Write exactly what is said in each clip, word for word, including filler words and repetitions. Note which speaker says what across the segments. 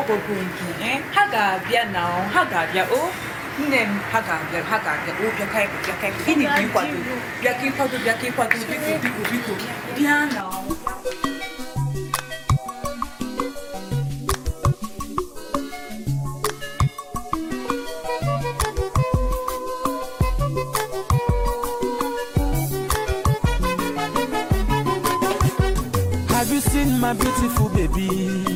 Speaker 1: Okokunki, eh? Haga bia now, Haga bia oh, Nem Haga bia Haga bia oh, bia kai bia kai. Ini bia kwatu, bia kai kwatu, bia kai kwatu, biko biko biko. Bia now.
Speaker 2: Have you seen my beautiful baby?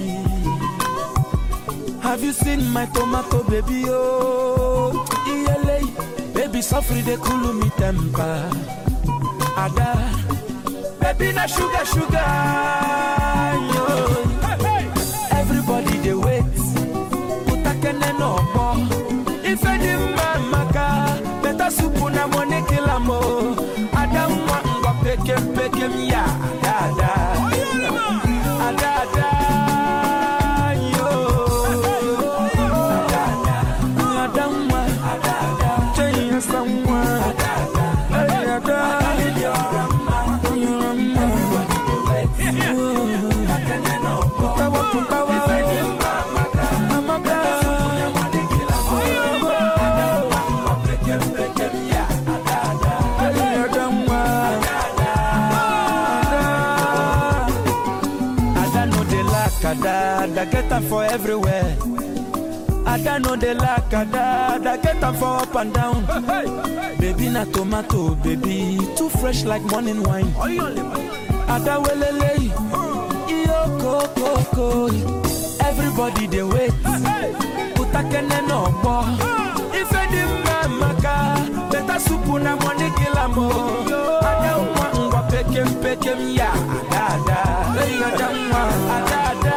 Speaker 2: Have you seen my tomato baby? Oh, iyele, baby suffer de cool me temper. Ada, baby na sugar sugar. Yo. Everybody they wait. Utakene no more. If any maka, better soup na money kilamo. Ada mwa ngwa peke peke miya. Ada. Ada get them for everywhere. Ada know they like Ada, Ada get them for up and down. Hey, hey. Baby na tomato, baby too fresh like morning wine. Ada welele, iyo koko koko. Everybody they wait. Utakene no more. If any maka, better soup na money kilamo. Ada umwa umwa pekem pekem ya. Ada ada, hey ada umwa ada ada.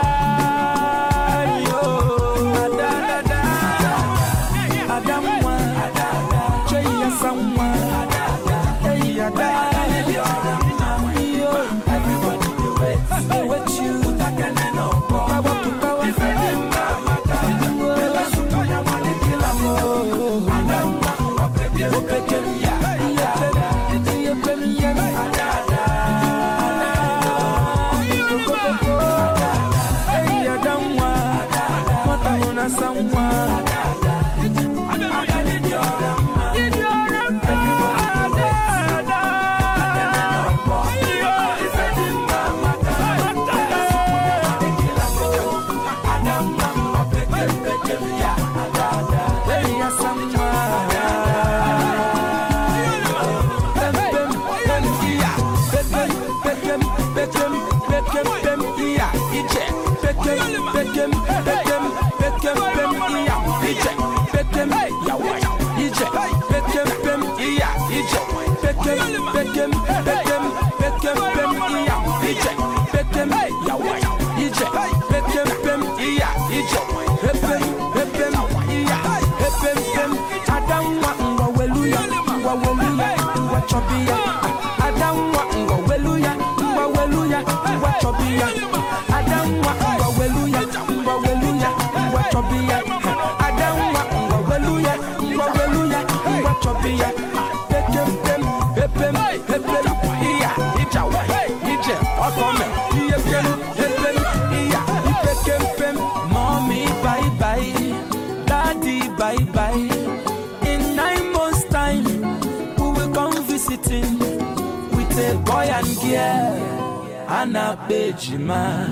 Speaker 2: Mommy, bye bye. Daddy, bye bye. In nine months' time, we will come visiting with a boy and girl. Anna Bejima.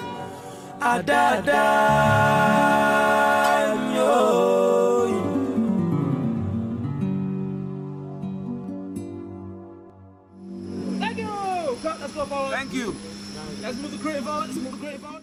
Speaker 2: Adada.
Speaker 3: Thank you. Cut, let's go forward.
Speaker 4: Thank you.
Speaker 3: Let's move the creative on. Let's move the creative on.